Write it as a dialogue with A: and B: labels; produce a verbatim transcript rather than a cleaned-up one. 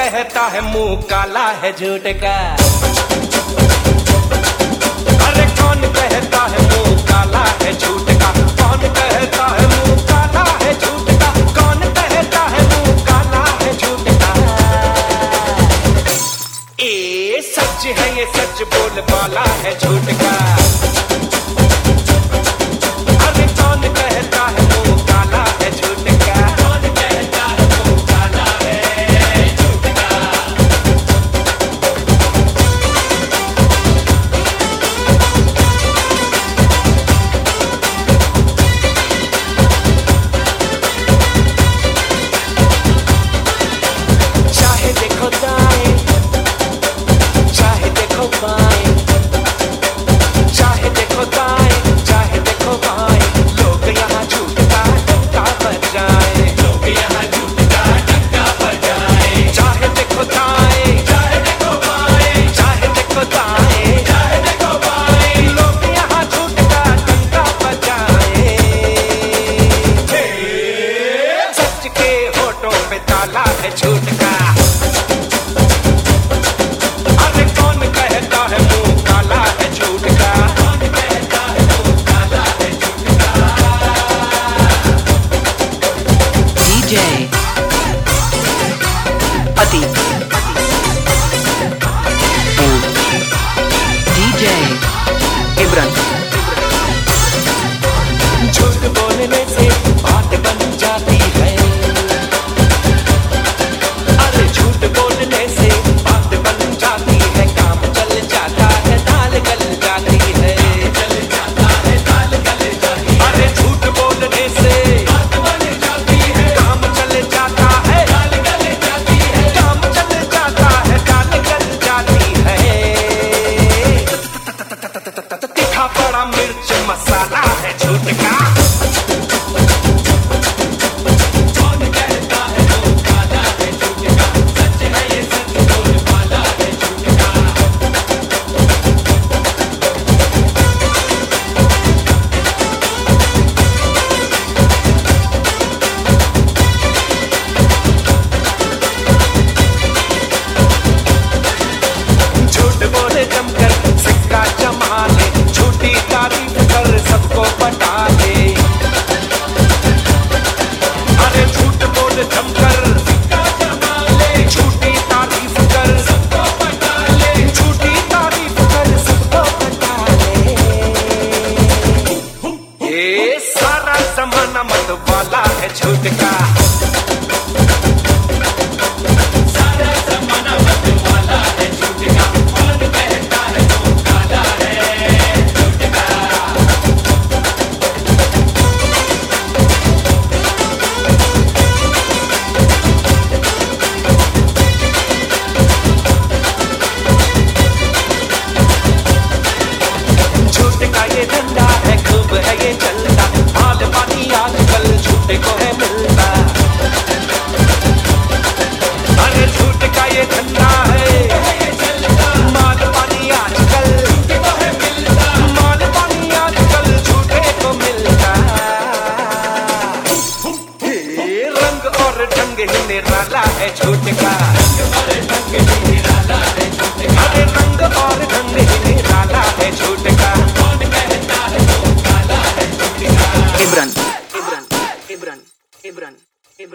A: कहता है मुंह काला है झूठ का? अरे कौन कहता है मुंह काला है झूठ का? कौन कहता है मुंह काला है झूठ का? कौन कहता है मुंह काला है झूठ का? ए सच है ये, सच बोल वाला है झूठ का। अरे कौन कहता है मुंह काला है झूठ का? कौन कहता है मुंह काला है झूठ का? चाहे देखो दाएं, चाहे देखो बाएं, चाहे देखो दाएं, चाहे देखो बाएं, लोग यहाँ झूठ का डंका बजाएं, लोग यहाँ झूठ का डंका बजाएं। चाहे देखो दाएं, चाहे देखो बाएं, चाहे देखो दाएं, चाहे देखो बाएं, लोग यहाँ झूठ का डंका बजाएं। सच के होठों पे ताला है झूठ का। अरे कौन कहता है मुंह काला है झूठ का? कौन कहता है मुंह काला है झूठ का?
B: डीजे अति डीजे इब्रान।
A: झूठ बोलने से बात बन जाती है। अरे झूठ बोलने से बात बन जाती है, काम चल जाता है, दाल गल जाती है, चल जाता है, दाल गल जाती है। अरे झूठ बोलने से बात बन जाती है, काम चल जाता है, दाल गल जाती है, काम चल जाता है, दाल गल जाती है। तीखा बड़ा मिर्च मसाला है झूठ का। कौन कहता है मुंह काला है झूठ का? सच है ये, सच बोल वाला है झूठ का। झूठ बोले जमकर सिक्का जमा ले, झूठी तारीफ कर सबको पटा ले। अरे झूठ बोल जमकर सिक्का जमा ले, झूठी तारीफ कर सबको पटा ले, झूठी तारीफ कर सबको पटा ले। ये सारा जमाना मत वाला है झूठ का। सारा जमाना मत वाला है झूठ का। कौन कहता है मुंह काला है झूठ का? झूठ का ये धंधा है, खूब है ये चलता, माल पानी आजकल झूठे को है मिलता। अरे झूठ का ये धंधा है, माल पानी आजकल झूठे को है मिलता, माल पानी आजकल झूठे को मिलता। हे रंग और ढंग ही निराला है झूठ का। रंग और ढंग ही निराला है झूठ का। अरे रंग और ढंग ही निराला है झूठ का।